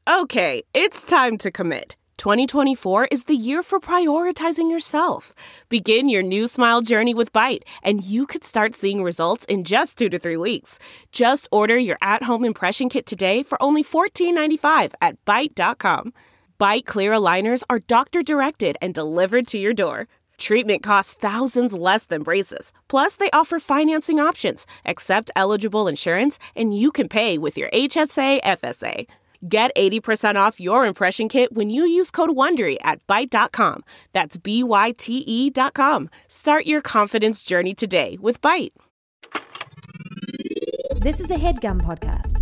Okay, it's time to commit. 2024 is the year for prioritizing yourself. Begin your new smile journey with Byte, and you could start seeing results in just 2 to 3 weeks. Just order your at-home impression kit today for only $14.95 at Byte.com. Byte Clear aligners are doctor-directed and delivered to your door. Treatment costs thousands less than braces. Plus, they offer financing options, accept eligible insurance, and you can pay with your HSA FSA. Get 80% off your impression kit when you use code WONDERY at Byte.com. That's BYTE.com. Start your confidence journey today with Byte. This is a HeadGum podcast.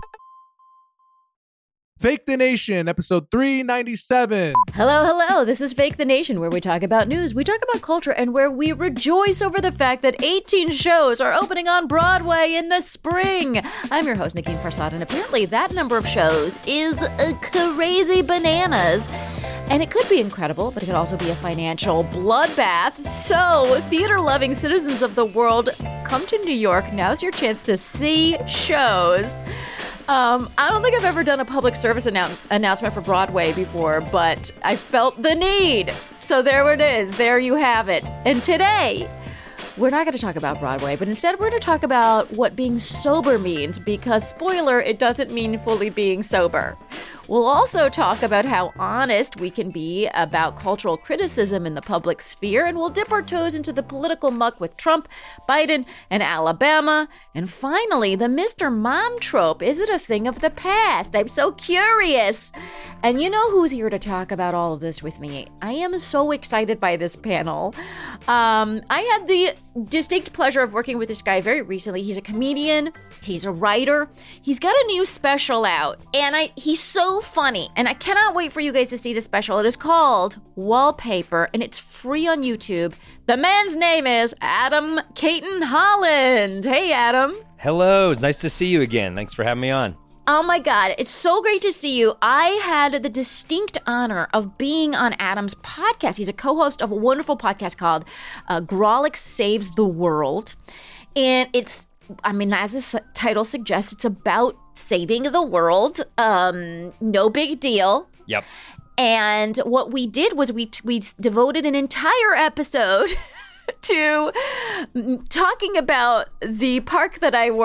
Fake the Nation, episode 397. Hello. This is Fake the Nation, where we talk about news, we talk about culture, and where we rejoice over the fact that 18 shows are opening on Broadway in the spring. I'm your host, Nikki Farsad, and apparently that number of shows is crazy bananas. And it could be incredible, but it could also be a financial bloodbath. So, theater-loving citizens of the world, come to New York. Now's your chance to see shows. I don't think I've ever done a public service announcement for Broadway before, but I felt the need. So there it is. There you have it. And today, we're not going to talk about Broadway, but instead we're going to talk about what being sober means, because, spoiler, it doesn't mean fully being sober. We'll also talk about how honest we can be about cultural criticism in the public sphere, and we'll dip our toes into the political muck with Trump, Biden, and Alabama. And finally, the Mr. Mom trope. Is it a thing of the past? I'm so curious. And you know who's here to talk about all of this with me? I am so excited by this panel. I had the distinct pleasure of working with this guy very recently. He's a comedian. He's a writer. He's got a new special out, and he's so funny, and I cannot wait for you guys to see the special. It is called Wallpaper, and it's free on YouTube. The man's name is Adam Cayton Holland. Hey, Adam. Hello. It's nice to see you again. Thanks for having me on. Oh my God, it's so great to see you. I had the distinct honor of being on Adam's podcast. He's a co-host of a wonderful podcast called Grawlix Saves the World, and it's, I mean, as this title suggests, it's about saving the world. No big deal. Yep. And what we did was we devoted an entire episode to talking about the park that I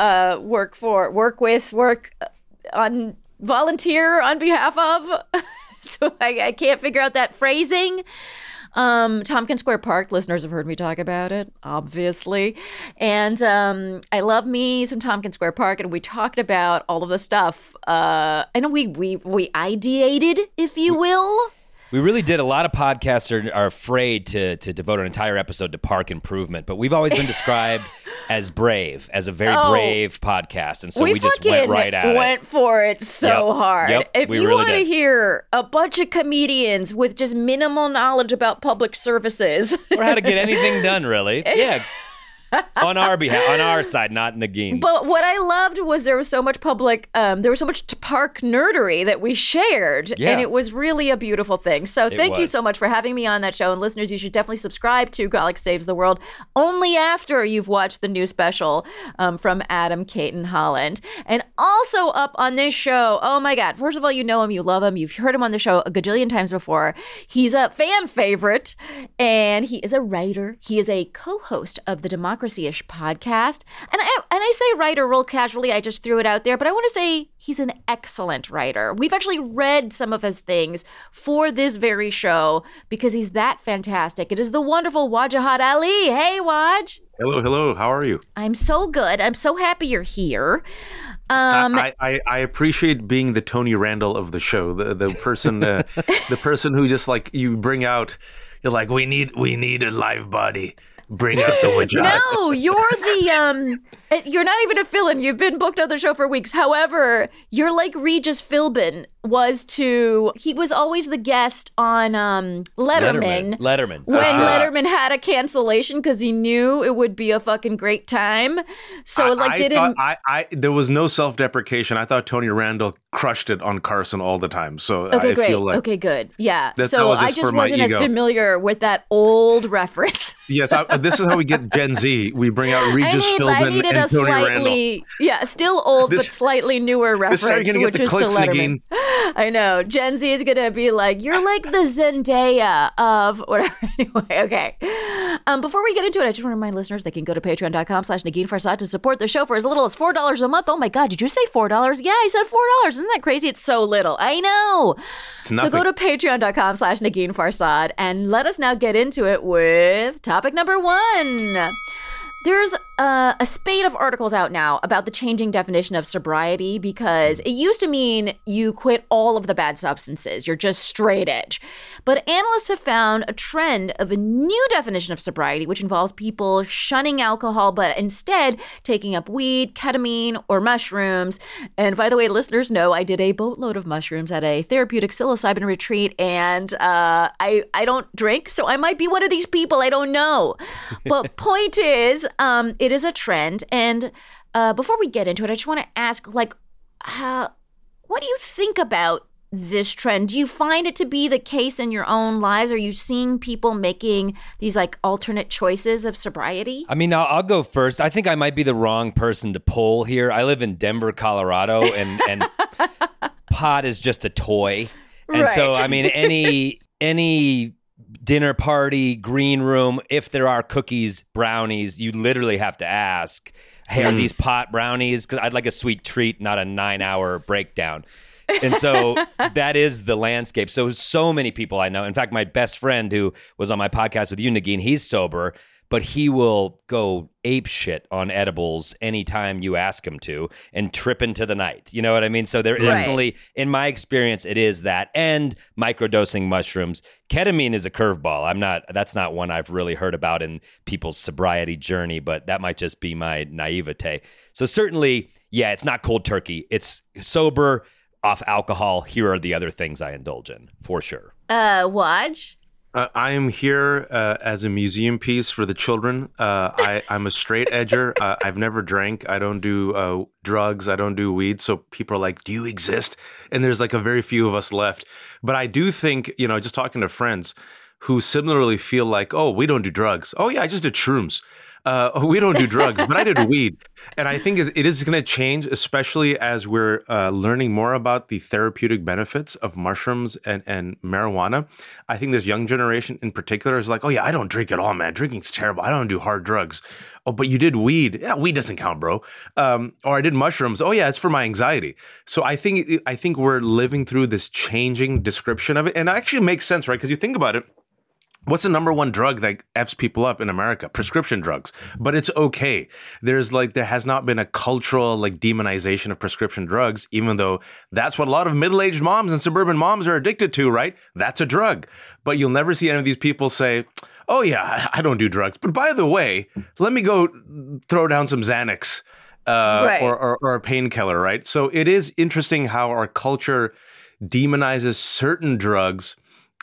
volunteer on behalf of. So I can't figure out that phrasing. Tompkins Square Park, listeners have heard me talk about it, obviously. And I love me some Tompkins Square Park, and we talked about all of the stuff. I know we ideated, if you will. We really did. A lot of podcasts are afraid to devote an entire episode to park improvement, but we've always been described as brave, as a very brave podcast, and so we just went right at it. Went for it so hard. Yep, if you really want to hear a bunch of comedians with just minimal knowledge about public services, or how to get anything done, really, yeah. On our behalf, on our side, not Nagin's. But what I loved was there was so much park nerdery that we shared, and it was really a beautiful thing. So thank you so much for having me on that show. And listeners, you should definitely subscribe to Grawlix Saves the World only after you've watched the new special from Adam Cayton Holland. And also up on this show, oh my God, first of all, you know him, you love him, you've heard him on the show a gajillion times before. He's a fan favorite, and he is a writer. He is a co-host of the Democracy-ish podcast. And I say writer real casually, I just threw it out there, but I want to say he's an excellent writer. We've actually read some of his things for this very show because he's that fantastic. It is the wonderful Wajahat Ali. Hey, Waj. Hello. How are you? I'm so good. I'm so happy you're here. I appreciate being the Tony Randall of the show, the person the person who just like you bring out. You're like, we need a live body. Bring out the Wajahat. No, you're the you're not even a fill-in. You've been booked on the show for weeks. However, you're like Regis Philbin he was always the guest on Letterman. Letterman. When Letterman had a cancellation because he knew it would be a fucking great time. So there was no self-deprecation. I thought Tony Randall crushed it on Carson all the time. So okay, I great. feel like Okay, good. Yeah. that so was I just for my wasn't as ego. familiar with that old reference. Yes, this is how we get Gen Z. We bring out Regis Philbin and Tony Randall. Yeah, still old but slightly newer reference, which is to Letterman. I know. Gen Z is going to be like, you're like the Zendaya of whatever. Anyway, okay. Before we get into it, I just want to remind listeners they can go to patreon.com/Negin Farsad to support the show for as little as $4 a month. Oh my God, did you say $4? Yeah, I said $4. Isn't that crazy? It's so little. I know. So go to patreon.com/Negin Farsad and let us now get into it with topic number 1. There's a spate of articles out now about the changing definition of sobriety, because it used to mean you quit all of the bad substances. You're just straight edge. But analysts have found a trend of a new definition of sobriety, which involves people shunning alcohol, but instead taking up weed, ketamine, or mushrooms. And by the way, listeners know I did a boatload of mushrooms at a therapeutic psilocybin retreat, and I don't drink, so I might be one of these people. I don't know. But point is, it is a trend. And before we get into it, I just want to ask, what do you think about this trend? Do you find it to be the case in your own lives? Are you seeing people making these alternate choices of sobriety? I mean, I'll go first. I think I might be the wrong person to poll here. I live in Denver, Colorado, and pot is just a toy. And so, I mean, any dinner party, green room, if there are cookies, brownies, you literally have to ask, hey, are these pot brownies? Because I'd like a sweet treat, not a 9-hour breakdown. And so that is the landscape. So many people I know. In fact, my best friend who was on my podcast with you, Negin, he's sober, but he will go ape shit on edibles anytime you ask him to and trip into the night. You know what I mean? So there definitely, in my experience, it is that. And microdosing mushrooms. Ketamine is a curveball. That's not one I've really heard about in people's sobriety journey, but that might just be my naivete. So certainly, yeah, it's not cold turkey. It's sober, off alcohol. Here are the other things I indulge in, for sure. Waj? I am here as a museum piece for the children. I'm a straight edger. I've never drank. I don't do drugs. I don't do weed. So people are like, do you exist? And there's a very few of us left. But I do think, just talking to friends who similarly feel like, oh, we don't do drugs. Oh, yeah, I just did shrooms. We don't do drugs, but I did weed. And I think it is going to change, especially as we're learning more about the therapeutic benefits of mushrooms and marijuana. I think this young generation in particular is like, oh yeah, I don't drink at all, man. Drinking's terrible. I don't do hard drugs. Oh, but you did weed. Yeah, weed doesn't count, bro. Or I did mushrooms. Oh yeah, it's for my anxiety. So I think we're living through this changing description of it. And it actually makes sense, right? Because you think about it. What's the number one drug that F's people up in America? Prescription drugs. But it's okay. There has not been a cultural demonization of prescription drugs, even though that's what a lot of middle-aged moms and suburban moms are addicted to, right? That's a drug. But you'll never see any of these people say, oh yeah, I don't do drugs. But by the way, let me go throw down some Xanax or a painkiller, right? So it is interesting how our culture demonizes certain drugs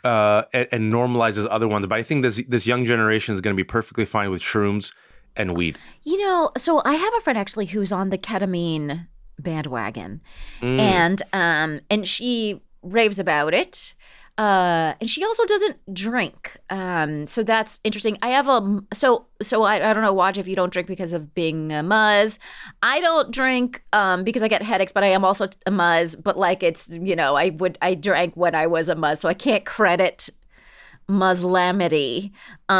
and normalizes other ones. But I think this young generation is going to be perfectly fine with shrooms and weed. So I have a friend actually who's on the ketamine bandwagon, and she raves about it. And she also doesn't drink. So that's interesting. I have I don't know, Waj, if you don't drink because of being a Muzz. I don't drink because I get headaches, but I am also a Muzz. But it's, I drank when I was a Muzz, so I can't credit Muslamity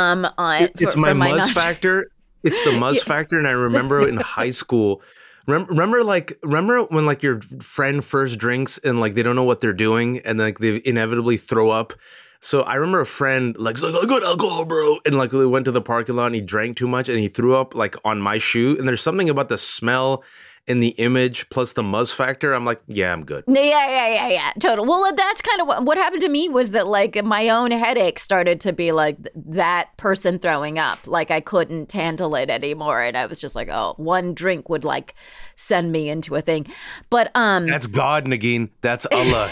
it's my Muzz factor. It's the Muzz factor. And I remember in high school, Remember when your friend first drinks and they don't know what they're doing and they inevitably throw up. So I remember a friend I got alcohol, bro, and we went to the parking lot and he drank too much and he threw up on my shoe. And there's something about the smell and the image plus the Muzz factor. I'm like, yeah, I'm good. Yeah, total. Well, that's kind of what happened to me was that my own headache started to be that person throwing up. I couldn't handle it anymore. And I was just one drink would send me into a thing. But that's God, Negin. That's Allah.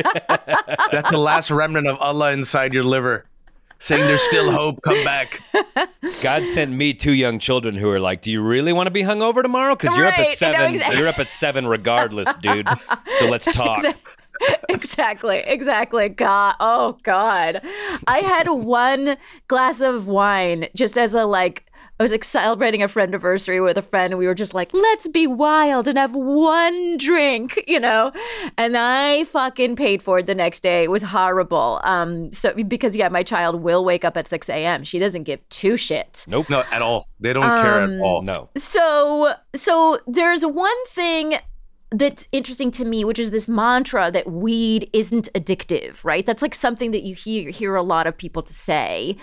That's the last remnant of Allah inside your liver. Saying there's still hope, come back. God sent me 2 young children who are like, do you really want to be hungover tomorrow? Because you're up at 7. You're up at 7 regardless, dude. So let's talk. Exactly. God. Oh, God. I had one glass of wine just as a, like, I was celebrating a friend anniversary with a friend, and we were just like, let's be wild and have one drink, you know? And I fucking paid for it the next day. It was horrible. Because my child will wake up at 6 a.m. She doesn't give two shits. Nope. No, at all. They don't care at all. No. So there's one thing that's interesting to me, which is this mantra that weed isn't addictive, right? That's like something that you hear a lot of people to say.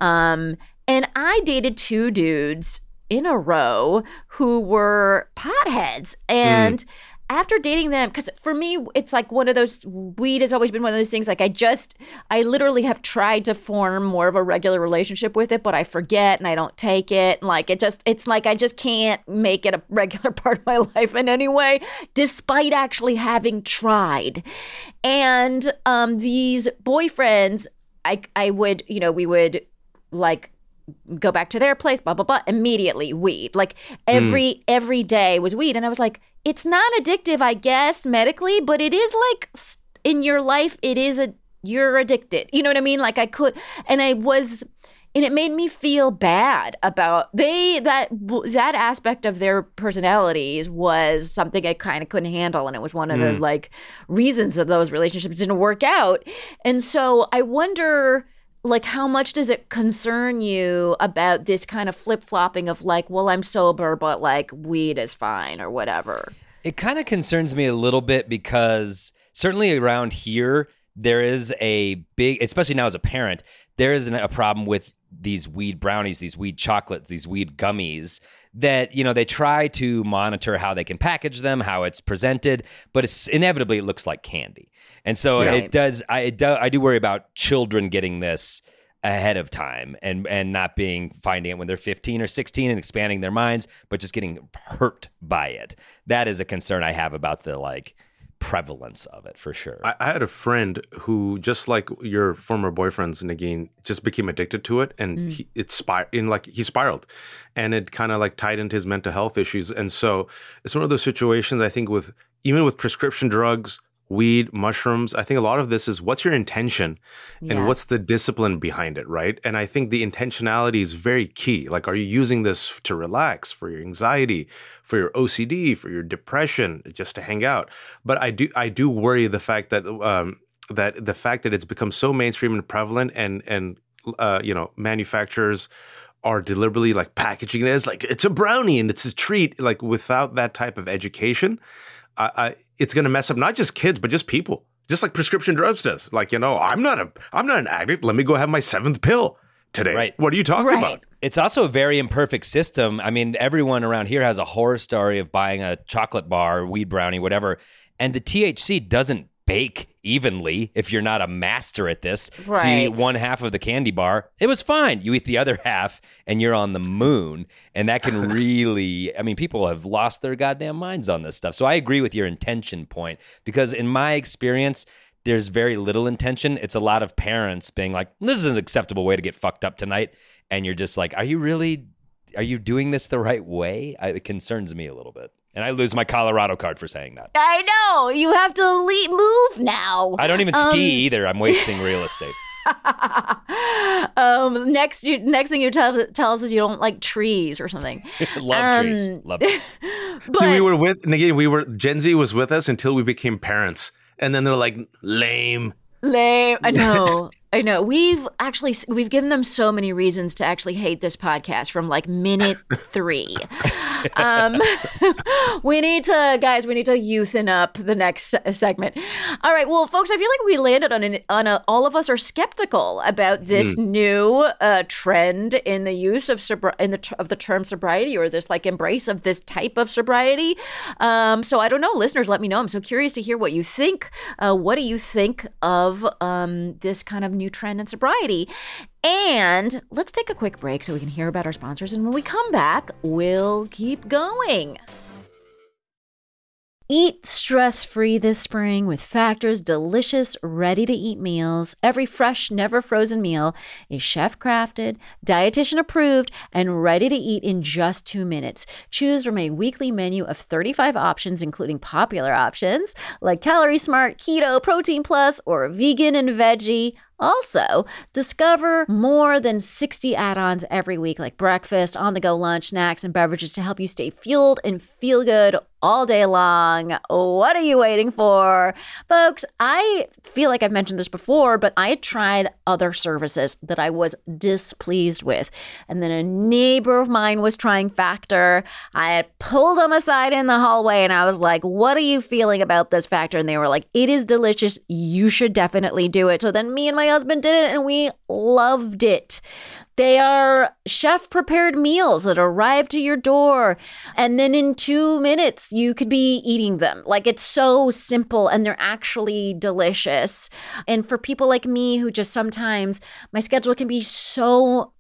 And I dated two dudes in a row who were potheads. And after dating them, because for me, it's like one of those, weed has always been one of those things. Like I literally have tried to form more of a regular relationship with it, but I forget and I don't take it. And like, it's like I just can't make it a regular part of my life in any way, despite actually having tried. And these boyfriends, I would, we would like go back to their place, blah, blah, blah, immediately weed. Like every day was weed. And I was like, it's not addictive, I guess, medically, but it is like in your life, you're addicted. You know what I mean? Like and it made me feel bad about that aspect of their personalities was something I kind of couldn't handle. And it was one of the like reasons that those relationships didn't work out. And so I wonder, like, how much does it concern you about this kind of flip-flopping of like, well, I'm sober, but like weed is fine or whatever? It kind of concerns me a little bit because certainly around here, there is a big, especially now as a parent, there is a problem with these weed brownies, these weed chocolates, these weed gummies that, they try to monitor how they can package them, how it's presented, but it's inevitably it looks like candy. And so it does. I do worry about children getting this ahead of time and not finding it when they're 15 or 16 and expanding their minds, but just getting hurt by it. That is a concern I have about the like prevalence of it for sure. I had a friend who, just like your former boyfriends, Negin, just became addicted to it, and he spiraled, and it kind of like tied into his mental health issues. And so it's one of those situations, I think, even with prescription drugs, weed, mushrooms, I think a lot of this is what's your intention and what's the discipline behind it, right? And I think the intentionality is very key. Like, are you using this to relax, for your anxiety, for your OCD, for your depression, just to hang out? But I do worry the fact that that it's become so mainstream and prevalent, and manufacturers are deliberately like packaging it as like it's a brownie and it's a treat, like without that type of education. It's going to mess up not just kids, but just people, just like prescription drugs does. Like, I'm not an addict. Let me go have my 7th pill today. Right. What are you talking about? It's also a very imperfect system. I mean, everyone around here has a horror story of buying a chocolate bar, weed brownie, whatever. And the THC doesn't bake evenly if you're not a master at this. Right. So you eat one half of the candy bar. It was fine. You eat the other half and you're on the moon. And that can really, people have lost their goddamn minds on this stuff. So I agree with your intention point, because in my experience, there's very little intention. It's a lot of parents being like, this is an acceptable way to get fucked up tonight. And you're just like, are you doing this the right way? It concerns me a little bit. And I lose my Colorado card for saying that. I know. You have to move now. I don't even ski either. I'm wasting real estate. Next thing you tell us is you don't like trees or something. Love trees. Love trees. But Gen Z was with us until we became parents. And then they're like, lame. I know. We've given them so many reasons to actually hate this podcast from like minute 3. We need to youthen up the next segment. All right, well, folks, I feel like we landed on all of us are skeptical about this new trend in the use of the term sobriety, or this like embrace of this type of sobriety. So I don't know, listeners, let me know. I'm so curious to hear what you think. What do you think of this kind of new trend in sobriety? And let's take a quick break so we can hear about our sponsors. And when we come back, we'll keep going. Eat stress-free this spring with Factor's delicious, ready-to-eat meals. Every fresh, never frozen meal is chef-crafted, dietitian-approved, and ready to eat in just 2 minutes. Choose from a weekly menu of 35 options, including popular options like Calorie Smart, Keto, Protein Plus, or Vegan and Veggie. Also, discover more than 60 add-ons every week, like breakfast, on-the-go lunch, snacks, and beverages to help you stay fueled and feel good all day long. What are you waiting for? Folks, I feel like I've mentioned this before, but I had tried other services that I was displeased with. And then a neighbor of mine was trying Factor. I had pulled them aside in the hallway and I was like, what are you feeling about this Factor? And they were like, it is delicious. You should definitely do it. So then me and my husband did it and we loved it. They are chef-prepared meals that arrive to your door, and then in 2 minutes, you could be eating them. Like, it's so simple, and they're actually delicious. And for people like me who just sometimes, my schedule can be so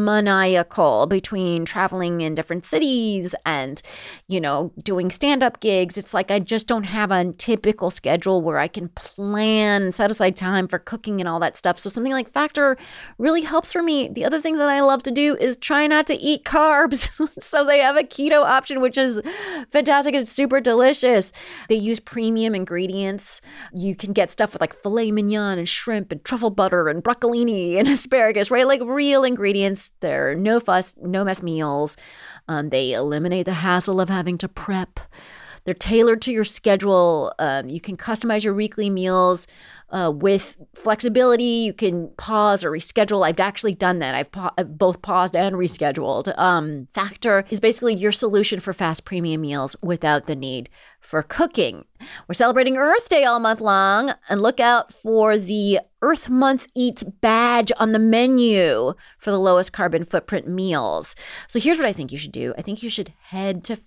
maniacal between traveling in different cities and, you know, doing stand-up gigs. It's like I just don't have a typical schedule where I can plan, set aside time for cooking and all that stuff. So something like Factor really helps for me. The other thing that I love to do is try not to eat carbs. So they have a keto option, which is fantastic. It's super delicious. They use premium ingredients. You can get stuff with like filet mignon and shrimp and truffle butter and broccolini and asparagus, right? Like real ingredients. They're no fuss, no mess meals. They eliminate the hassle of having to prep. They're tailored to your schedule. You can customize your weekly meals with flexibility. You can pause or reschedule. I've actually done that. I've both paused and rescheduled. Factor is basically your solution for fast premium meals without the need for cooking. We're celebrating Earth Day all month long, and look out for the Earth Month Eats badge on the menu for the lowest carbon footprint meals. So here's what I think you should do. I think you should head to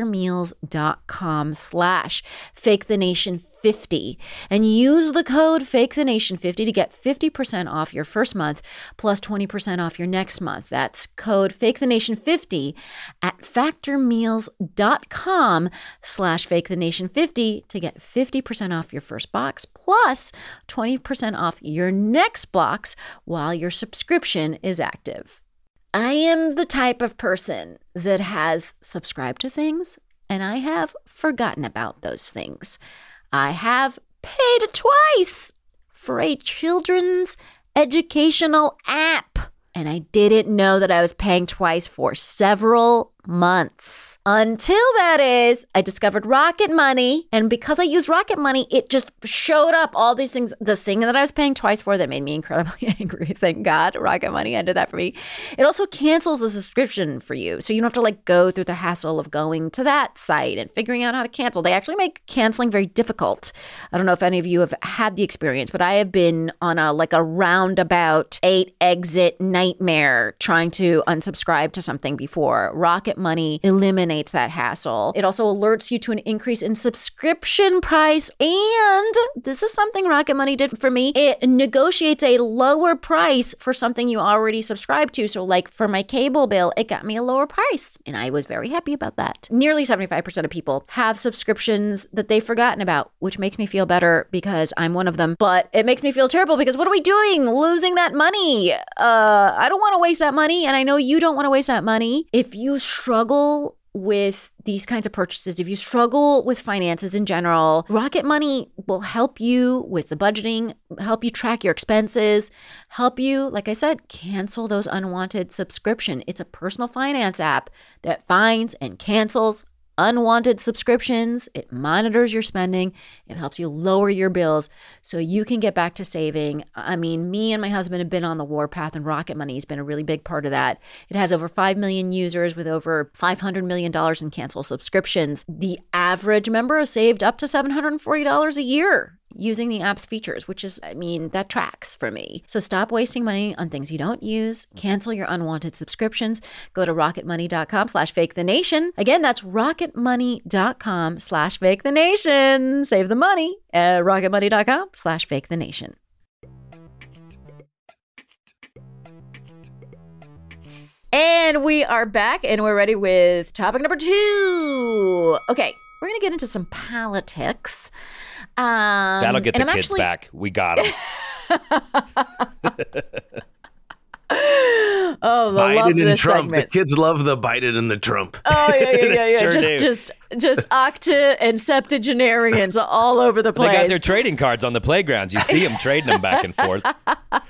factormeals.com/fakethenation50 and use the code fakethenation50 to get 50% off your first month plus 20% off your next month. That's code fakethenation50 at factormeals.com/fakethenation50 to get 50% off your first box plus 20% off your next box while your subscription is active. I am the type of person that has subscribed to things and I have forgotten about those things. I have paid twice for a children's educational app, and I didn't know that I was paying twice for several months. Until that is, I discovered Rocket Money. And because I use Rocket Money, it just showed up all these things. The thing that I was paying twice for that made me incredibly angry. Thank God Rocket Money ended that for me. It also cancels the subscription for you. So you don't have to like go through the hassle of going to that site and figuring out how to cancel. They actually make canceling very difficult. I don't know if any of you have had the experience, but I have been on a roundabout 8-exit nightmare trying to unsubscribe to something before. Rocket Money eliminates that hassle. It also alerts you to an increase in subscription price. And this is something Rocket Money did for me. It negotiates a lower price for something you already subscribe to. So like for my cable bill, it got me a lower price. And I was very happy about that. Nearly 75% of people have subscriptions that they've forgotten about, which makes me feel better because I'm one of them. But it makes me feel terrible because what are we doing? Losing that money. I don't want to waste that money. And I know you don't want to waste that money. If you struggle with these kinds of purchases, if you struggle with finances in general, Rocket Money will help you with the budgeting, help you track your expenses, help you, like I said, cancel those unwanted subscriptions. It's a personal finance app that finds and cancels unwanted subscriptions. It monitors your spending. It helps you lower your bills so you can get back to saving. I mean, me and my husband have been on the warpath, and Rocket Money has been a really big part of that. It has over 5 million users with over $500 million in canceled subscriptions. The average member has saved up to $740 a year using the app's features, which is, I mean, that tracks for me. So stop wasting money on things you don't use. Cancel your unwanted subscriptions. Go to rocketmoney.com/fakethenation. Again, that's rocketmoney.com/fakethenation. Save the money at rocketmoney.com/fakethenation. And we are back and we're ready with topic number 2. Okay. we're going to get into some politics. That'll get the kids back. We got them. Oh, Biden and Trump. Segment. The kids love the Biden and the Trump. Oh yeah. Sure just octa and septuagenarians all over the place. They got their trading cards on the playgrounds. You see them trading them back and forth. All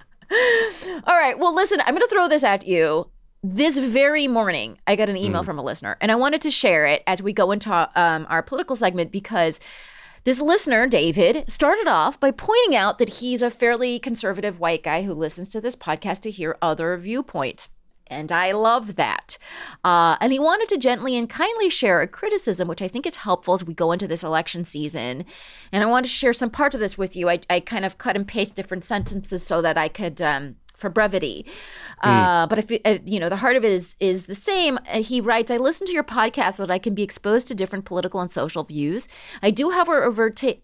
right. Well, listen, I'm going to throw this at you. This very morning, I got an email from a listener, and I wanted to share it as we go into our political segment because this listener, David, started off by pointing out that he's a fairly conservative white guy who listens to this podcast to hear other viewpoints. And I love that. And he wanted to gently and kindly share a criticism, which I think is helpful as we go into this election season. And I want to share some part of this with you. I kind of cut and paste different sentences so that I could, for brevity. But if the heart of it is the same. He writes, I listen to your podcast so that I can be exposed to different political and social views. I do, however, take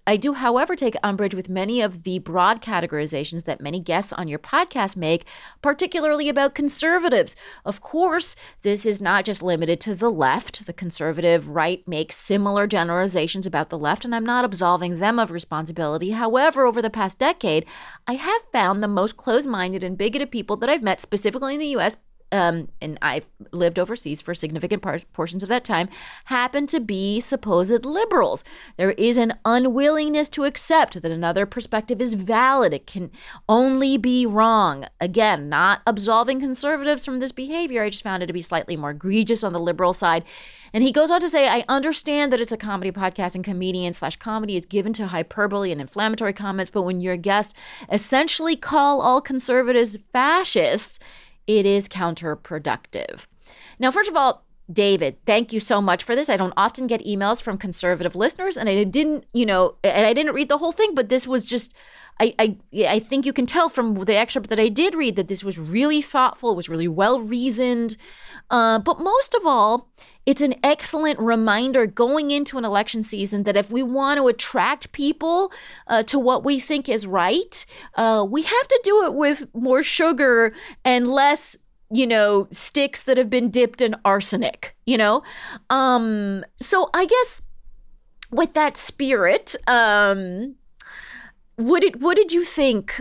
umbrage with many of the broad categorizations that many guests on your podcast make, particularly about conservatives. Of course, this is not just limited to the left. The conservative right makes similar generalizations about the left, and I'm not absolving them of responsibility. However, over the past decade, I have found the most closed-minded and bigoted people that I've met, specifically in the U.S., and I've lived overseas for significant portions of that time, happen to be supposed liberals. There is an unwillingness to accept that another perspective is valid. It can only be wrong. Again, not absolving conservatives from this behavior. I just found it to be slightly more egregious on the liberal side. And he goes on to say, I understand that it's a comedy podcast and comedian/comedy is given to hyperbole and inflammatory comments, but when your guests essentially call all conservatives fascists, it is counterproductive. Now, first of all, David, thank you so much for this. I don't often get emails from conservative listeners, and I didn't read the whole thing, but this was just, I think you can tell from the excerpt that I did read that this was really thoughtful, it was really well-reasoned. But most of all, it's an excellent reminder going into an election season that if we want to attract people to what we think is right, we have to do it with more sugar and less, sticks that have been dipped in arsenic, So I guess with that spirit, what did you think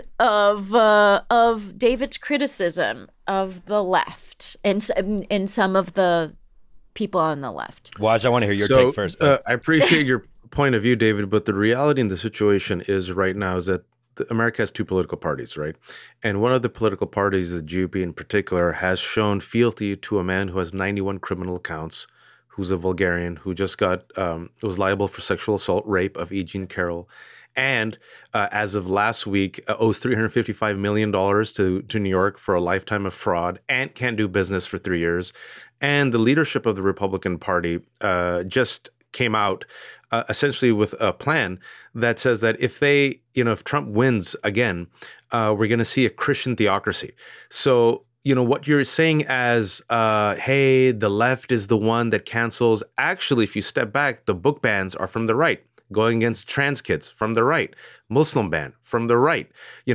of David's criticism of the left and some of the people on the left? Waj, I want to hear your take first. I appreciate your point of view, David, but the reality in the situation is right now is that America has two political parties, right? And one of the political parties, the GOP in particular, has shown fealty to a man who has 91 criminal counts, who's a vulgarian, who just was liable for sexual assault, rape of E. Jean Carroll, and as of last week, owes $355 million to New York for a lifetime of fraud and can't do business for 3 years. And the leadership of the Republican Party just came out essentially with a plan that says that if Trump wins again, we're going to see a Christian theocracy. So, what you're saying as, hey, the left is the one that cancels. Actually, if you step back, the book bans are from the right. Going against trans kids from the right, Muslim ban from the right,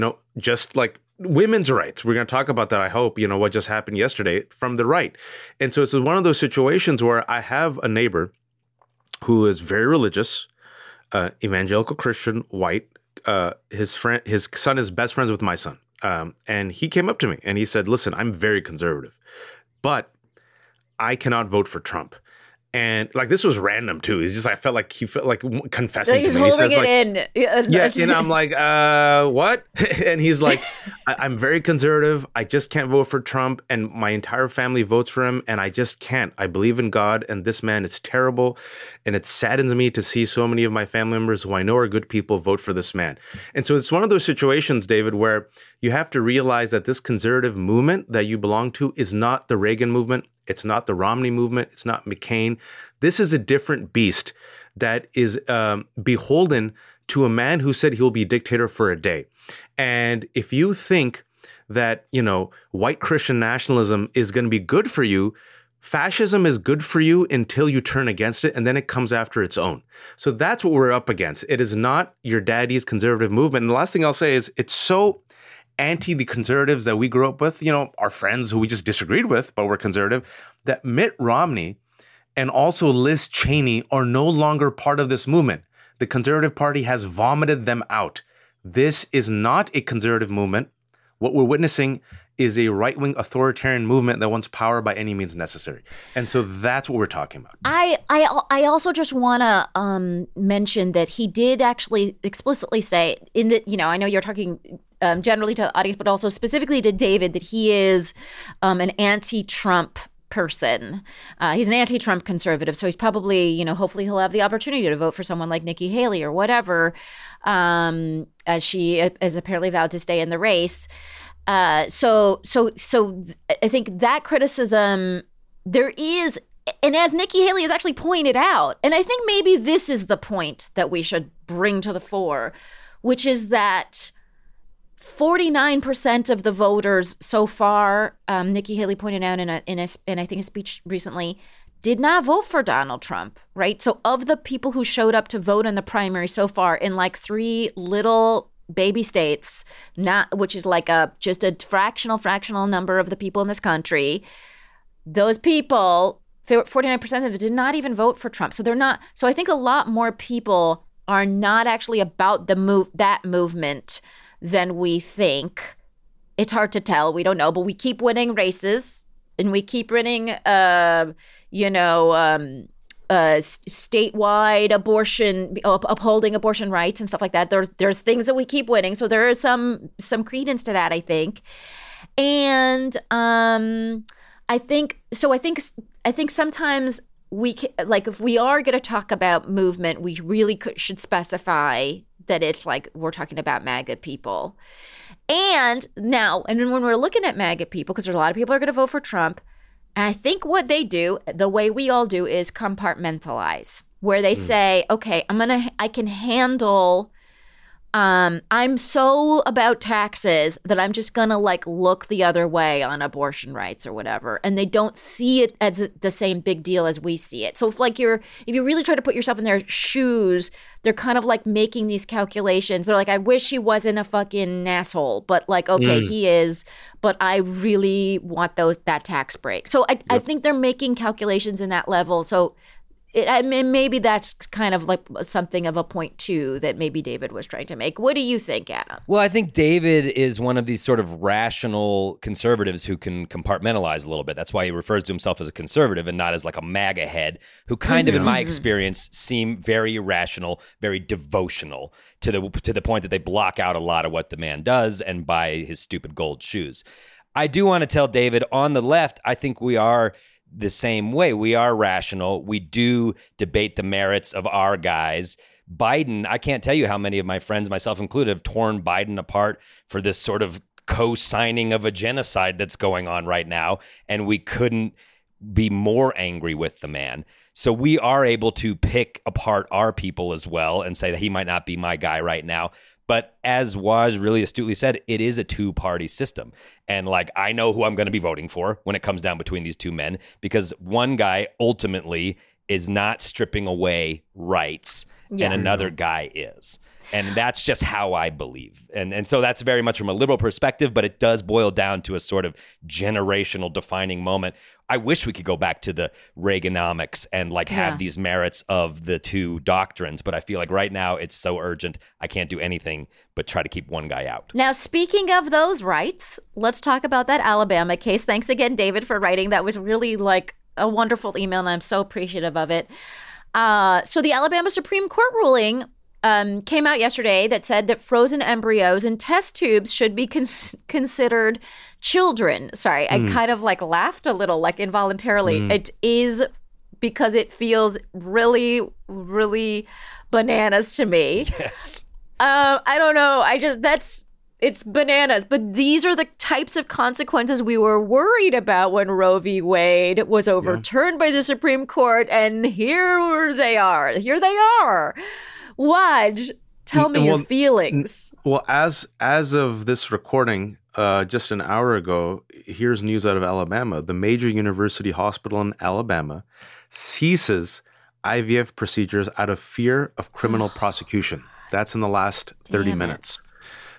just like women's rights. We're going to talk about that, I hope, what just happened yesterday from the right. And so it's one of those situations where I have a neighbor who is very religious, evangelical Christian, white. His son is best friends with my son. And he came up to me and he said, listen, I'm very conservative, but I cannot vote for Trump. And this was random too. He felt like confessing to me. He's holding it in. Yeah, and I'm like, what? And he's like, I'm very conservative. I just can't vote for Trump, and my entire family votes for him, and I just can't. I believe in God, and this man is terrible, and it saddens me to see so many of my family members who I know are good people vote for this man. And so it's one of those situations, David, where you have to realize that this conservative movement that you belong to is not the Reagan movement. It's not the Romney movement. It's not McCain. This is a different beast that is beholden to a man who said he'll be dictator for a day. And if you think that, white Christian nationalism is going to be good for you, fascism is good for you until you turn against it, and then it comes after its own. So that's what we're up against. It is not your daddy's conservative movement. And the last thing I'll say is it's so anti the conservatives that we grew up with, our friends who we just disagreed with, but were conservative, that Mitt Romney and also Liz Cheney are no longer part of this movement. The Conservative Party has vomited them out. This is not a conservative movement. What we're witnessing is a right-wing authoritarian movement that wants power by any means necessary. And so that's what we're talking about. I also just want to mention that he did actually explicitly say in the, I know you're talking generally to the audience, but also specifically to David, that he is an anti-Trump person. He's an anti-Trump conservative, so he's probably, hopefully he'll have the opportunity to vote for someone like Nikki Haley or whatever, as she is apparently vowed to stay in the race. So I think that criticism there is, and as Nikki Haley has actually pointed out, and I think maybe this is the point that we should bring to the fore, which is that 49% of the voters so far, Nikki Haley pointed out in I think a speech recently, did not vote for Donald Trump, right? So of the people who showed up to vote in the primary so far in like 3 little baby states, which is like just a fractional number of the people in this country, those people, 49% of it did not even vote for Trump. So they're not. So I think a lot more people are not actually about that movement than we think. It's hard to tell. We don't know, but we keep winning races and we keep winning, statewide abortion, upholding abortion rights and stuff like that. There's things that we keep winning. So there is some credence to that, I think. And I think sometimes if we are going to talk about movement, we really should specify that it's like we're talking about MAGA people. And then when we're looking at MAGA people, because there's a lot of people who are going to vote for Trump, and I think what they do, the way we all do, is compartmentalize, where they say, okay, I can handle, I'm so about taxes that I'm just going to look the other way on abortion rights or whatever. And they don't see it as the same big deal as we see it. So if you really try to put yourself in their shoes, they're kind of making these calculations. They're like, I wish he wasn't a fucking asshole, but okay, he is, but I really want that tax break. So I think they're making calculations in that level. So maybe that's kind of something of a point too that maybe David was trying to make. What do you think, Adam? Well, I think David is one of these sort of rational conservatives who can compartmentalize a little bit. That's why he refers to himself as a conservative and not as a MAGA head, who kind of, in my experience, seem very irrational, very devotional to the point that they block out a lot of what the man does and buy his stupid gold shoes. I do want to tell David, on the left, I think we are the same way. We are rational. We do debate the merits of our guys. Biden, I can't tell you how many of my friends, myself included, have torn Biden apart for this sort of co-signing of a genocide that's going on right now, and we couldn't be more angry with the man. So we are able to pick apart our people as well and say that he might not be my guy right now. But as Waj really astutely said, it is a two-party system. And I know who I'm going to be voting for when it comes down between these two men, because one guy ultimately is not stripping away rights and another guy is. And that's just how I believe. And so that's very much from a liberal perspective, but it does boil down to a sort of generational defining moment. I wish we could go back to the Reaganomics and have these merits of the two doctrines, but I feel like right now it's so urgent, I can't do anything but try to keep one guy out. Now, speaking of those rights, let's talk about that Alabama case. Thanks again, David, for writing. That was really a wonderful email, and I'm so appreciative of it. So the Alabama Supreme Court ruling came out yesterday that said that frozen embryos in test tubes should be considered children. Sorry, I kind of laughed a little, involuntarily. It is because it feels really, really bananas to me. Yes. I don't know. It's bananas. But these are the types of consequences we were worried about when Roe v. Wade was overturned by the Supreme Court. And here they are. Waj, tell me your feelings. Well, as of this recording, just an hour ago, here's news out of Alabama. The major university hospital in Alabama ceases IVF procedures out of fear of criminal prosecution. That's in the last 30 minutes.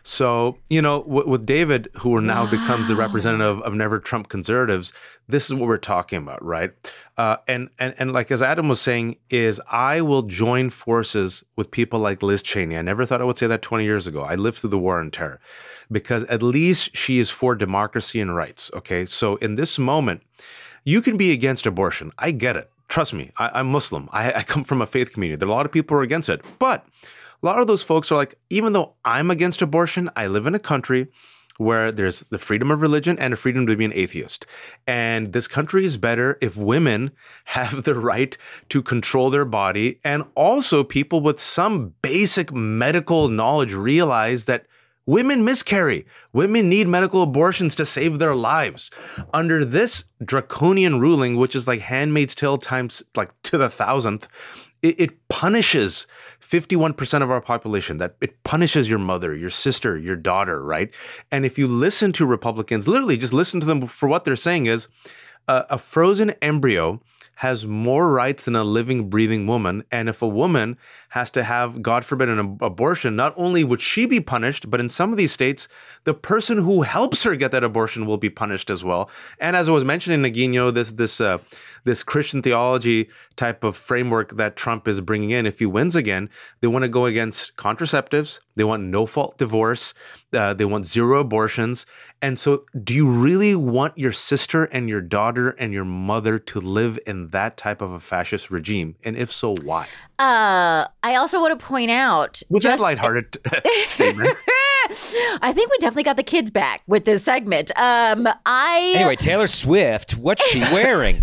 So, with David, who now becomes the representative of Never Trump conservatives, this is what we're talking about, right? And like as Adam was saying, is I will join forces with people like Liz Cheney. I never thought I would say that 20 years ago. I lived through the war on terror because at least she is for democracy and rights, okay? So in this moment, you can be against abortion. I get it. Trust me, I'm Muslim. I come from a faith community. There are a lot of people who are against it. But a lot of those folks are like, even though I'm against abortion, I live in a country where there's the freedom of religion and the freedom to be an atheist. And this country is better if women have the right to control their body. And also people with some basic medical knowledge realize that women miscarry. Women need medical abortions to save their lives. Under this draconian ruling, which is like Handmaid's Tale times like to the 1,000th, it punishes 51% of our population. That it punishes your mother, your sister, your daughter, right? And if you listen to Republicans, literally just listen to them for what they're saying is a frozen embryo has more rights than a living, breathing woman. And if a woman has to have, God forbid, an abortion, not only would she be punished, but in some of these states, the person who helps her get that abortion will be punished as well. And as I was mentioning, Nagino, this Christian theology type of framework that Trump is bringing in, if he wins again, they want to go against contraceptives. They want no-fault divorce. They want zero abortions. And so do you really want your sister and your daughter and your mother to live in that type of a fascist regime? And if so, why? I also want to point out... With that lighthearted statement. I think we definitely got the kids back with this segment. Anyway, Taylor Swift, what's she wearing?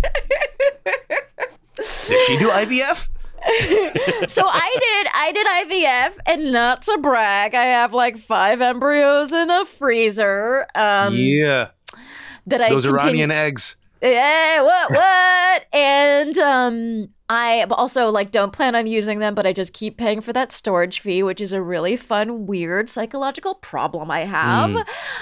Did she do IVF? So I did IVF, and not to brag, I have like 5 embryos in a freezer. Yeah. Those Iranian eggs. Yeah, what? And I also don't plan on using them, but I just keep paying for that storage fee, which is a really fun, weird psychological problem I have.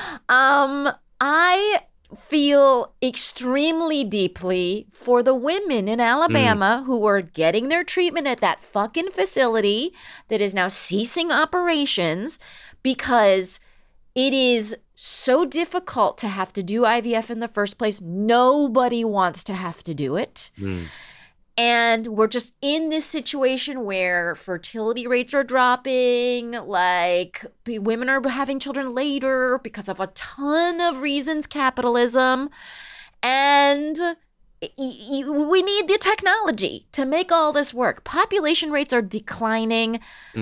I feel extremely deeply for the women in Alabama who are getting their treatment at that fucking facility that is now ceasing operations because it is so difficult to have to do IVF in the first place. Nobody wants to have to do it. And we're just in this situation where fertility rates are dropping, women are having children later because of a ton of reasons, capitalism. And we need the technology to make all this work. Population rates are declining.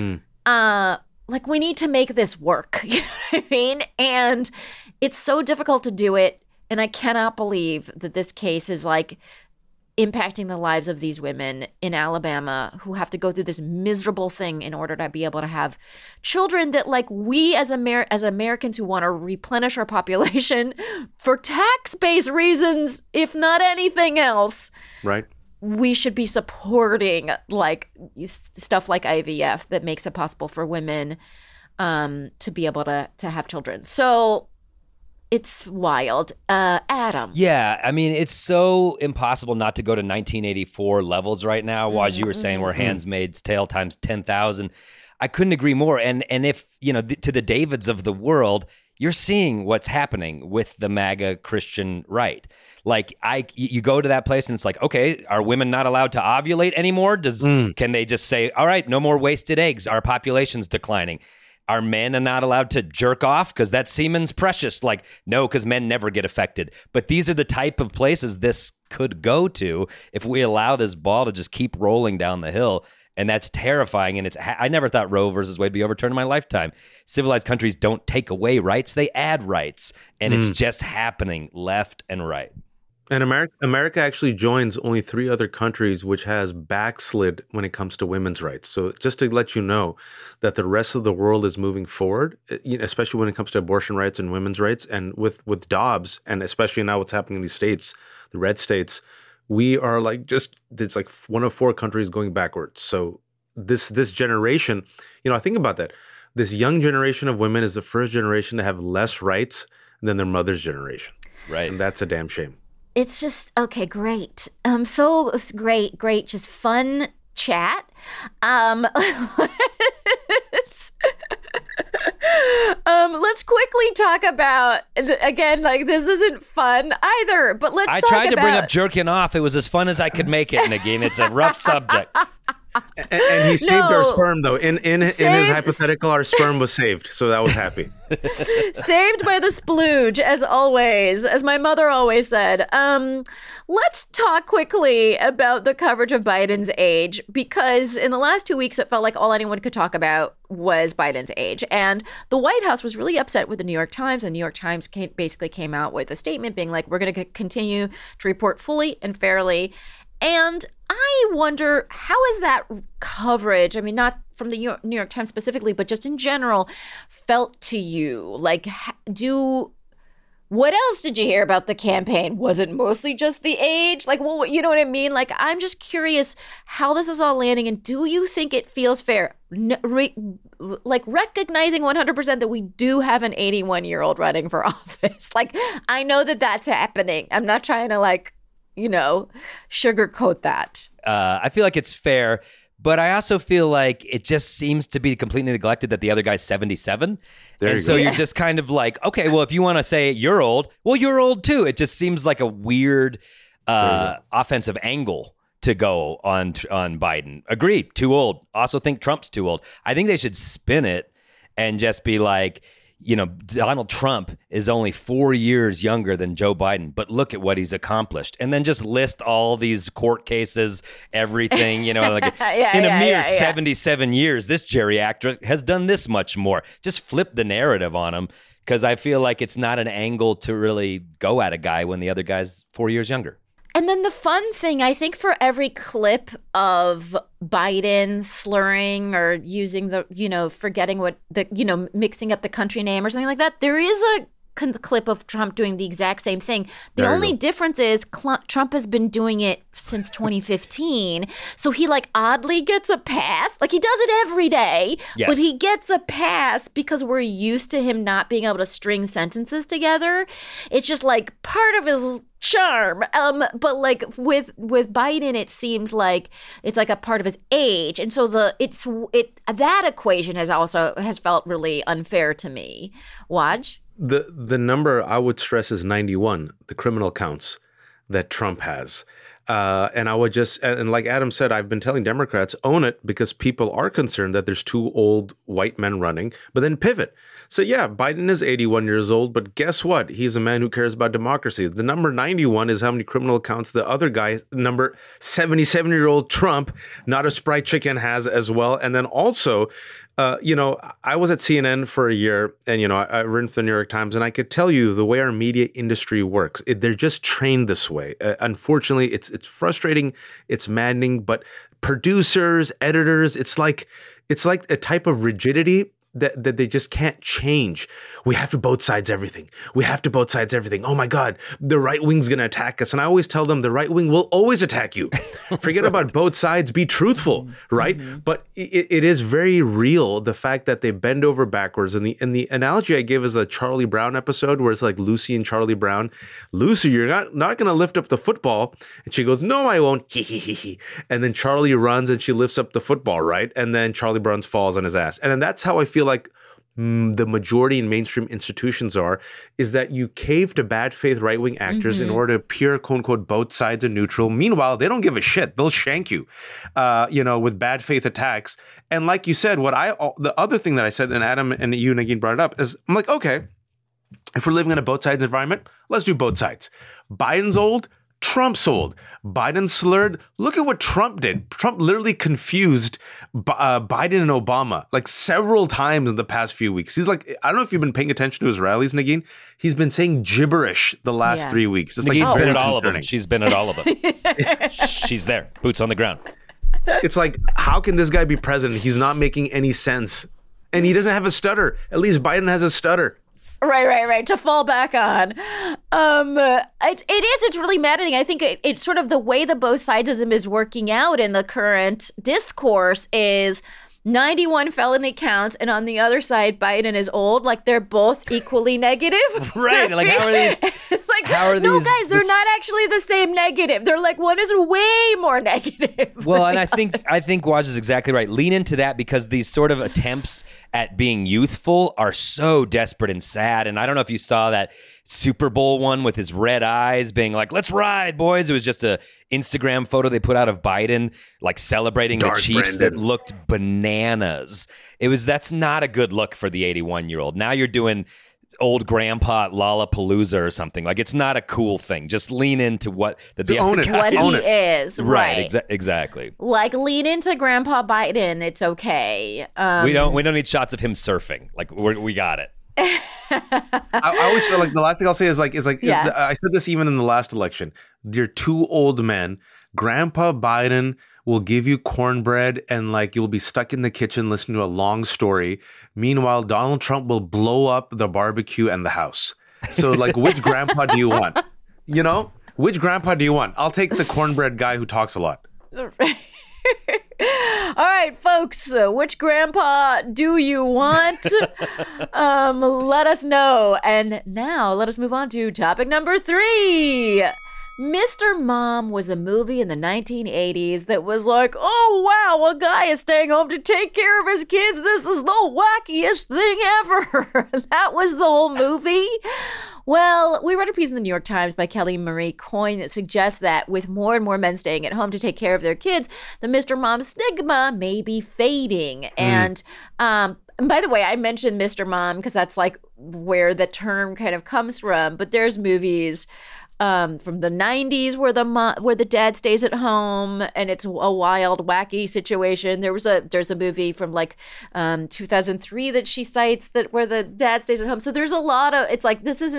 We need to make this work. You know what I mean? And it's so difficult to do it. And I cannot believe that this case is impacting the lives of these women in Alabama who have to go through this miserable thing in order to be able to have children that we as Americans who want to replenish our population for tax-based reasons, if not anything else. Right. We should be supporting stuff like IVF that makes it possible for women to be able to have children. So it's wild. Adam. Yeah, I mean, it's so impossible not to go to 1984 levels right now, as you were saying, where Handmaid's Tale times 10,000. I couldn't agree more. And if, to the Davids of the world, you're seeing what's happening with the MAGA Christian right. You go to that place and it's okay, are women not allowed to ovulate anymore? Can they just say, all right, no more wasted eggs, our population's declining? Are men not allowed to jerk off because that semen's precious? No, because men never get affected. But these are the type of places this could go to if we allow this ball to just keep rolling down the hill. And that's terrifying. And I never thought Roe versus Wade would be overturned in my lifetime. Civilized countries don't take away rights, they add rights. And it's just happening left and right. And America actually joins only 3 other countries which has backslid when it comes to women's rights. So just to let you know that the rest of the world is moving forward, especially when it comes to abortion rights and women's rights. And with Dobbs, and especially now what's happening in these states, the red states, we are it's 1 of 4 countries going backwards. So this generation, I think about that. This young generation of women is the first generation to have less rights than their mother's generation. Right. And that's a damn shame. It's just, okay, great. So it's great, just fun chat. Let's quickly talk about, again, like, this isn't fun either, but let's talk about... I tried to bring up jerking off. It was as fun as I could make it, Nagin. It's a rough subject. And he saved our sperm, though. In his hypothetical, our sperm was saved, so that was happy. Saved by the splooge, as always, as my mother always said. Let's talk quickly about the coverage of Biden's age, because in the last 2 weeks, it felt like all anyone could talk about was Biden's age. And the White House was really upset with the New York Times. The New York Times basically came out with a statement being like, we're going to continue to report fully and fairly. And I wonder, how is that coverage, I mean, not from the New York Times specifically, but just in general, felt to you? Like, what else did you hear about the campaign? Was it mostly just the age? Like, well, you know what I mean? Like, I'm just curious how this is all landing, and do you think it feels fair? Like, recognizing 100% that we do have an 81-year-old running for office. Like, I know that that's happening. I'm not trying to, like, sugarcoat that. I feel like it's fair, but I also feel like it just seems to be completely neglected that the other guy's 77. You're just kind of like, okay, well, if you want to say you're old, well, you're old too. It just seems like a weird offensive angle to go on Biden. Agree, too old. Also think Trump's too old. I think they should spin it and just be like, Donald Trump is only 4 years younger than Joe Biden, but look at what he's accomplished. And then just list all these court cases, everything, like in a mere 77 years, this geriatric has done this much more. Just flip the narrative on him, because I feel like it's not an angle to really go at a guy when the other guy's 4 years younger. And then the fun thing, I think, for every clip of Biden slurring or using forgetting mixing up the country name or something like that, there is a clip of Trump doing the exact same thing. The only difference is Trump has been doing it since 2015. So he oddly gets a pass. Like, he does it every day, but he gets a pass because we're used to him not being able to string sentences together. It's just part of his charm. But with Biden, it seems like it's a part of his age. And so that equation has felt really unfair to me. Waj? The number I would stress is 91, the criminal counts that Trump has. And I would and like Adam said, I've been telling Democrats, own it, because people are concerned that there's two old white men running, but then pivot. So yeah, Biden is 81 years old, but guess what? He's a man who cares about democracy. The number 91 is how many criminal counts the other guy, number 77-year-old Trump, not a Sprite chicken, has as well. And then also, I was at CNN for a year, and, I've written for the New York Times, and I could tell you the way our media industry works. They're just trained this way. Unfortunately, it's frustrating, it's maddening, but producers, editors, it's like a type of rigidity that they just can't change. We have to both sides everything. Oh my God, the right wing's going to attack us. And I always tell them the right wing will always attack you. Forget about both sides. Be truthful, right? Mm-hmm. But it is very real, the fact that they bend over backwards. And the analogy I give is a Charlie Brown episode where it's like Lucy and Charlie Brown. Lucy, you're not going to lift up the football. And she goes, no, I won't. And then Charlie runs and she lifts up the football, right? And then Charlie Brown falls on his ass. And then that's how I feel like the majority in mainstream institutions is that you cave to bad faith right-wing actors in order to appear, quote unquote, both sides are neutral. Meanwhile, they don't give a shit. They'll shank you, with bad faith attacks. And like you said, the other thing that I said, and Adam and you, Nagin, brought it up, is I'm like, okay, if we're living in a both sides environment, let's do both sides. Biden's old, Trump's old. Biden slurred. Look at what Trump did. Trump literally confused Biden and Obama several times in the past few weeks. He's I don't know if you've been paying attention to his rallies, Nagin. He's been saying gibberish the last 3 weeks. It's Nagin's been at all of them. She's been at all of them. She's there. Boots on the ground. It's how can this guy be president? He's not making any sense. And he doesn't have a stutter. At least Biden has a stutter. Right. To fall back on. It's really maddening. I think it's sort of the way the both sidesism is working out in the current discourse is 91 felony counts, and on the other side, Biden is old. They're both equally negative. Right. How are these? How are No, these? guys, they're not actually the same negative. They're like, one is way more negative. Well, and I think Waj is exactly right. Lean into that because these sort of attempts at being youthful are so desperate and sad. And I don't know if you saw that Super Bowl one with his red eyes being like, let's ride, boys. It was just a Instagram photo they put out of Biden, like celebrating the Chiefs that looked bananas. That's not a good look for the 81-year-old. Now you're doing old grandpa Lollapalooza or something. Like, it's not a cool thing. Just lean into what the own it. What he is. Right. Exactly. Like, lean into Grandpa Biden. It's okay. We don't need shots of him surfing. Like, we got it. I always feel like the last thing I'll say is I said this even in the last election. You're two old men. Grandpa Biden will give you cornbread and like you'll be stuck in the kitchen listening to a long story. Meanwhile, Donald Trump will blow up the barbecue and the house. So like, which grandpa do you want? You know, which grandpa do you want? I'll take the cornbread guy who talks a lot. All right, folks, which grandpa do you want? Let us know. And now let us move on to topic number 3. Mr. Mom was a movie in the 1980s that was like, oh, wow, a guy is staying home to take care of his kids. This is the wackiest thing ever. That was the whole movie. Well, we read a piece in the New York Times by Kelly Marie Coyne that suggests that with more and more men staying at home to take care of their kids, the Mr. Mom stigma may be fading. And by the way, I mentioned Mr. Mom because that's like where the term kind of comes from. But there's movies from the 90s where the dad stays at home and it's a wild, wacky situation. There's a movie from like 2003 that she cites where the dad stays at home. So there's a lot of, it's like, this goes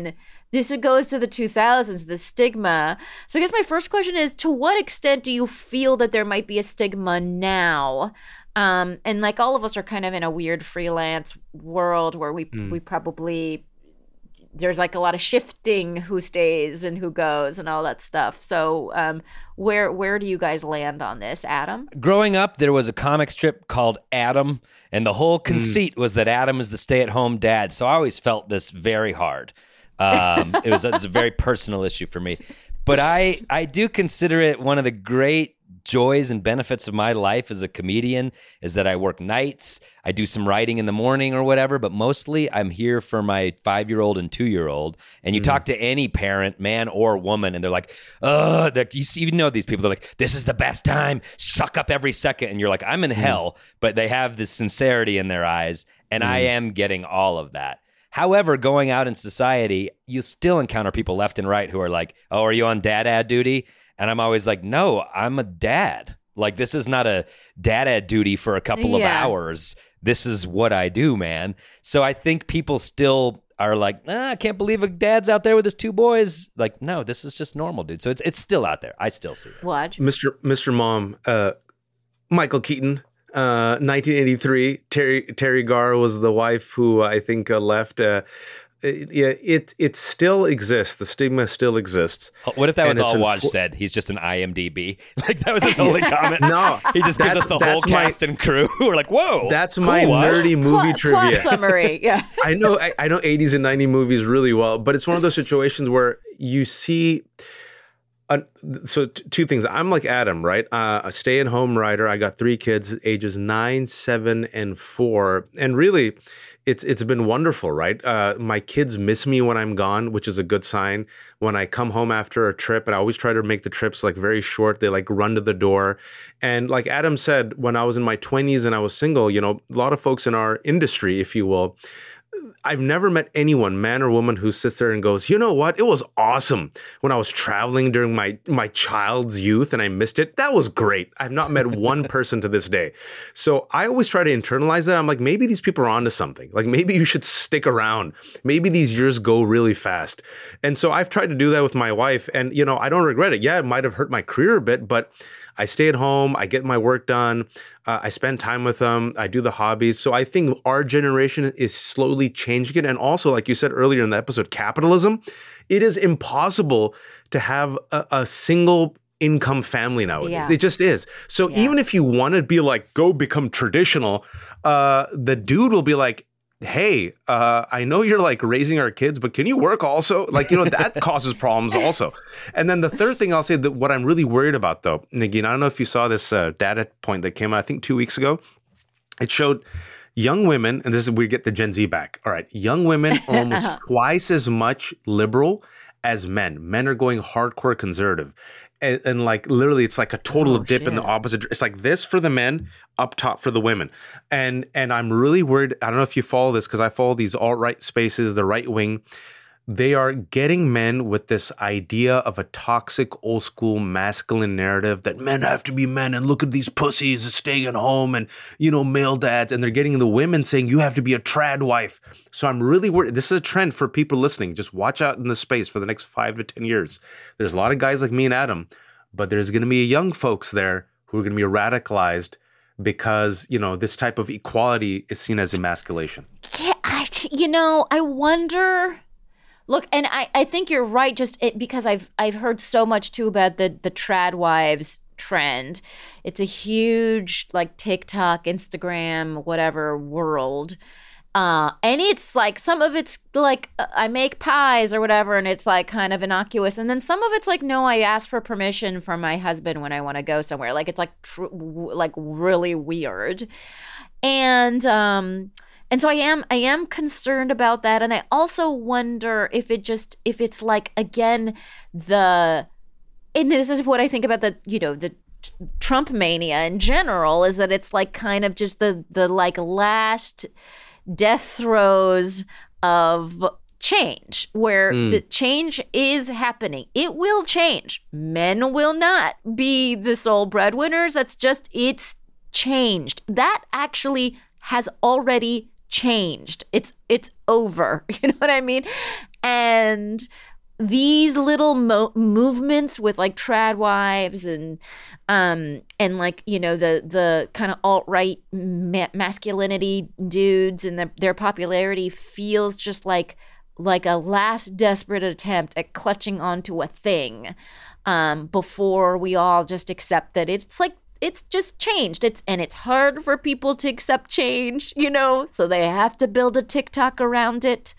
to the 2000s, the stigma. So I guess my first question is, to what extent do you feel that there might be a stigma now? And like all of us are kind of in a weird freelance world where we probably, there's like a lot of shifting who stays and who goes and all that stuff. So where do you guys land on this, Adam? Growing up, there was a comic strip called Adam, and the whole conceit was that Adam is the stay-at-home dad. So I always felt this very hard. It was a very personal issue for me. But I do consider it one of the great joys and benefits of my life as a comedian is that I work nights, I do some writing in the morning or whatever, but mostly I'm here for my 5-year-old and 2-year-old. And you talk to any parent, man or woman, and they're like, you know these people, they're like, this is the best time, suck up every second. And you're like, I'm in hell, but they have this sincerity in their eyes, and I am getting all of that. However, going out in society, you still encounter people left and right who are like, oh, are you on dad duty? And I'm always like, no, I'm a dad. Like, this is not a dad duty for a couple of hours. This is what I do, man. So I think people still are like, I can't believe a dad's out there with his 2 boys. Like, no, this is just normal, dude. So it's still out there. I still see it. Watch. Mr. Mom, Michael Keaton, 1983. Terry Garr was the wife who I think left. It still exists. The stigma still exists. What if that was all Waj said? He's just an IMDb. Like, that was his only comment. No, he just gives us the whole cast and crew. We're like, whoa. That's my nerdy movie trivia. Plot summary. Yeah. I know 80s and 90s movies really well, but it's one of those situations where you see. So 2 things. I'm like Adam, right? A stay-at-home writer. I got 3 kids, ages 9, 7, and 4, and really. It's been wonderful, right? My kids miss me when I'm gone, which is a good sign. When I come home after a trip, and I always try to make the trips like very short, they like run to the door. And like Adam said, when I was in my 20s and I was single, you know, a lot of folks in our industry, if you will, I've never met anyone, man or woman, who sits there and goes, you know what? It was awesome when I was traveling during my child's youth and I missed it. That was great. I've not met one person to this day. So I always try to internalize that. I'm like, maybe these people are onto something. Like, maybe you should stick around. Maybe these years go really fast. And so I've tried to do that with my wife. And, you know, I don't regret it. Yeah, it might have hurt my career a bit, but I stay at home, I get my work done, I spend time with them, I do the hobbies. So I think our generation is slowly changing it. And also, like you said earlier in the episode, capitalism, it is impossible to have a single income family nowadays. Yeah. It just is. So even if you want to be like, go become traditional, the dude will be like, hey, I know you're like raising our kids, but can you work also? Like, you know, that causes problems also. And then the third thing I'll say, that what I'm really worried about though, Negin, I don't know if you saw this data point that came out, I think 2 weeks ago. It showed young women, and this is where we get the Gen Z back. All right, young women are almost twice as much liberal as men. Men are going hardcore conservative. And like literally it's like a total dip in the opposite. It's like this for the men, up top for the women. And I'm really worried. I don't know if you follow this, because I follow these alt-right spaces, the right wing. They are getting men with this idea of a toxic old school masculine narrative that men have to be men, and look at these pussies staying at home, and, you know, male dads. And they're getting the women saying you have to be a trad wife. So I'm really worried. This is a trend for people listening. Just watch out in the space for the next 5 to 10 years. There's a lot of guys like me and Adam, but there's going to be young folks there who are going to be radicalized because, you know, this type of equality is seen as emasculation. Yeah, I wonder. Look, and I think you're right, because I've heard so much too about the trad wives trend. It's a huge like TikTok, Instagram, whatever world. And it's like, some of it's like, I make pies or whatever, and it's like kind of innocuous. And then some of it's like, no, I ask for permission from my husband when I want to go somewhere. Like, it's like like really weird. And so I am concerned about that. And I also wonder if it's like, again, and this is what I think about the Trump mania in general, is that it's like kind of just the like last death throes of change, where the change is happening. It will change. Men will not be the sole breadwinners. It's changed. That actually has already changed. It's over. You know what I mean? And these little movements with like trad wives and like, you know, the kind of alt-right masculinity dudes, and their popularity feels just like a last desperate attempt at clutching onto a thing before we all just accept that it's like, it's just changed. It's hard for people to accept change, you know, so they have to build a TikTok around it.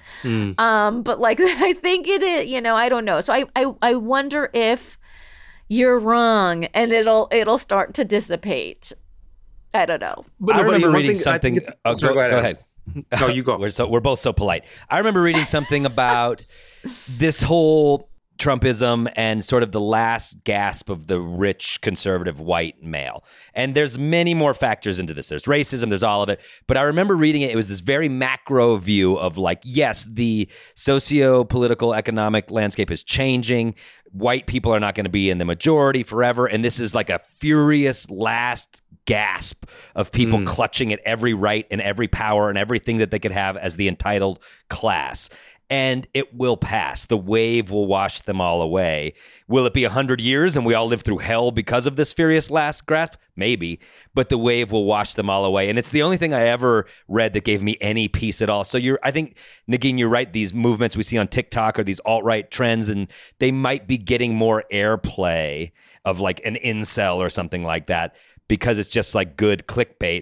But like, I think it is, you know, I don't know. So I wonder if you're wrong and it'll start to dissipate. I don't know. But I remember reading something. Go ahead. No, you go. We're both so polite. I remember reading something about this whole Trumpism and sort of the last gasp of the rich conservative white male. And there's many more factors into this. There's racism, there's all of it. But I remember reading it. It was this very macro view of like, yes, the socio-political economic landscape is changing. White people are not going to be in the majority forever. And this is like a furious last gasp of people clutching at every right and every power and everything that they could have as the entitled class. And it will pass. The wave will wash them all away. Will it be 100 years and we all live through hell because of this furious last grasp? Maybe. But the wave will wash them all away. And it's the only thing I ever read that gave me any peace at all. So I think, Negin, you're right. These movements we see on TikTok are these alt-right trends, and they might be getting more airplay of like an incel or something like that because it's just like good clickbait.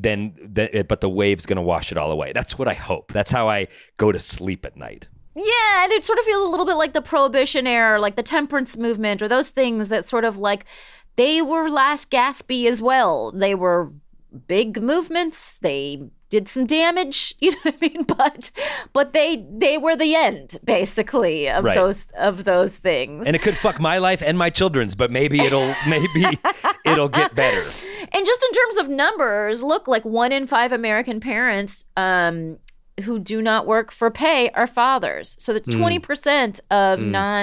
But the wave's going to wash it all away. That's what I hope. That's how I go to sleep at night. Yeah, and it sort of feels a little bit like the Prohibition era, like the temperance movement, or those things that sort of like, they were last gaspy as well. They were big movements. They did some damage, you know what I mean? But they were the end, basically, of those things. And it could fuck my life and my children's, but maybe it'll get better. And just in terms of numbers, look, like 1 in 5 American parents who do not work for pay are fathers. So that's 20% of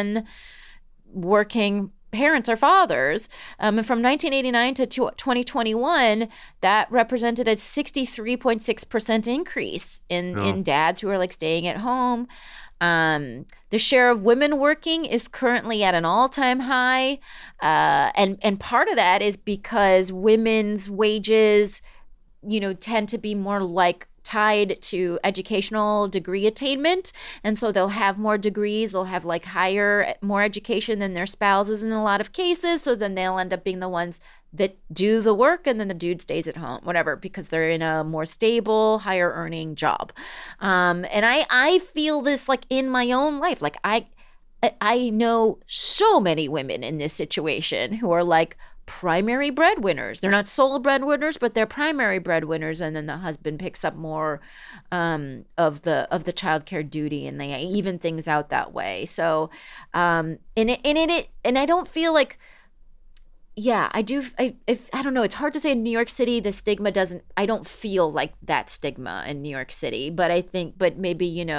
non-working parents are fathers. And from 1989 to 2021, that represented a 63.6% increase in dads who are like staying at home. The share of women working is currently at an all-time high. And part of that is because women's wages, you know, tend to be more like tied to educational degree attainment. And so they'll have more degrees, they'll have like more education than their spouses in a lot of cases. So then they'll end up being the ones that do the work, and then the dude stays at home, whatever, because they're in a more stable, higher earning job. And I feel this like in my own life. Like I know so many women in this situation who are like primary breadwinners. They're not sole breadwinners, but they're primary breadwinners, and then the husband picks up more of the childcare duty, and they even things out that way. So, and I don't feel like. Yeah, I do. I don't know. It's hard to say in New York City, the stigma I don't feel like that stigma in New York City, but I think, but maybe, in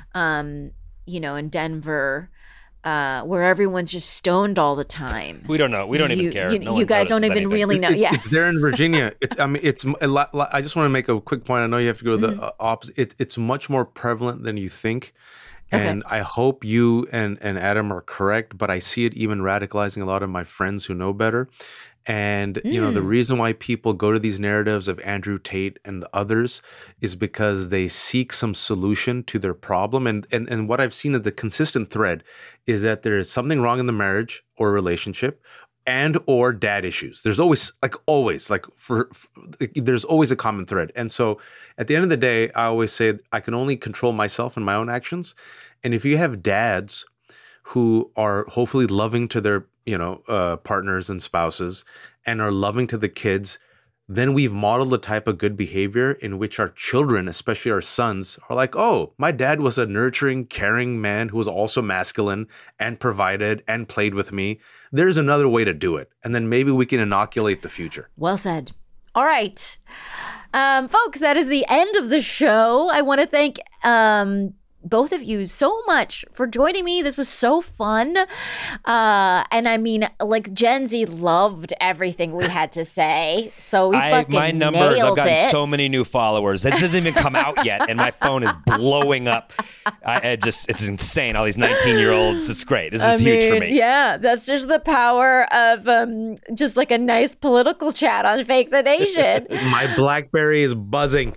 Denver, where everyone's just stoned all the time. We don't know. We don't even care. You guys don't even really know. Yeah. It's there in Virginia. It's a lot. I just want to make a quick point. I know you have to go to the opposite. It's much more prevalent than you think. And I hope you and Adam are correct, but I see it even radicalizing a lot of my friends who know better. And, the reason why people go to these narratives of Andrew Tate and the others is because they seek some solution to their problem. And what I've seen as the consistent thread is that there is something wrong in the marriage or relationship, and or dad issues. There's always there's always a common thread. And so at the end of the day, I always say I can only control myself and my own actions. And if you have dads who are hopefully loving to their, partners and spouses and are loving to the kids, then we've modeled the type of good behavior in which our children, especially our sons, are like, oh, my dad was a nurturing, caring man who was also masculine and provided and played with me. There's another way to do it. And then maybe we can inoculate the future. Well said. All right. Folks, that is the end of the show. I want to thank both of you so much for joining me. This was so fun. And I mean, like, Gen Z loved everything we had to say. So we fucking my numbers, nailed I've gotten it. so many new followers. It hasn't even come out yet, and my phone is blowing up. It's insane. All these 19-year-olds. It's great. This is huge for me. Yeah, that's just the power of just like a nice political chat on Fake the Nation. My BlackBerry is buzzing.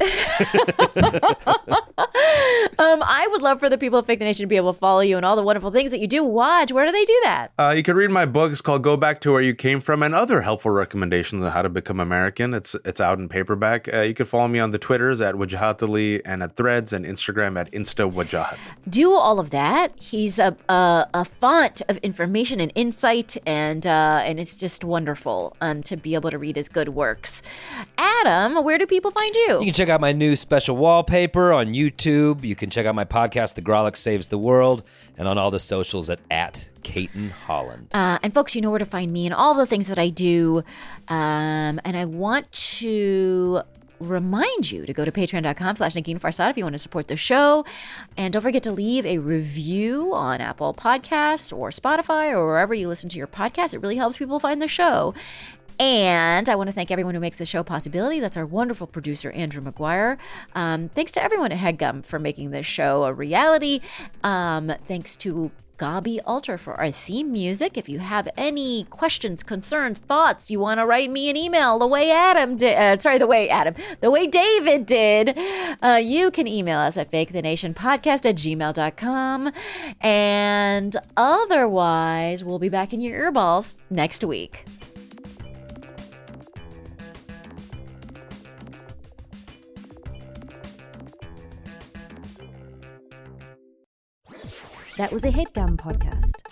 I would love for the people of Fake the Nation to be able to follow you and all the wonderful things that you do. Watch. Where do they do that? You can read my books called Go Back to Where You Came From and other helpful recommendations on how to become American. It's out in paperback. You can follow me on the Twitters at Wajahat Ali and at Threads and Instagram at InstaWajahat. Do all of that. He's a font of information and insight, and it's just wonderful to be able to read his good works. Adam, where do people find you? You can check out my new special wallpaper on YouTube. You can check out my podcast, The Grolic Saves the World, and on all the socials at Caton Holland. And folks, you know where to find me and all the things that I do. And I want to remind you to go to patreon.com/Negin Farsad if you want to support the show. And don't forget to leave a review on Apple Podcasts or Spotify or wherever you listen to your podcast. It really helps people find the show. And I want to thank everyone who makes the show a possibility. That's our wonderful producer, Andrew McGuire. Thanks to everyone at HeadGum for making this show a reality. Thanks to Gabi Alter for our theme music. If you have any questions, concerns, thoughts, you want to write me an email the way David did, you can email us at fakethenationpodcast@gmail.com. And otherwise, we'll be back in your earballs next week. That was a HeadGum podcast.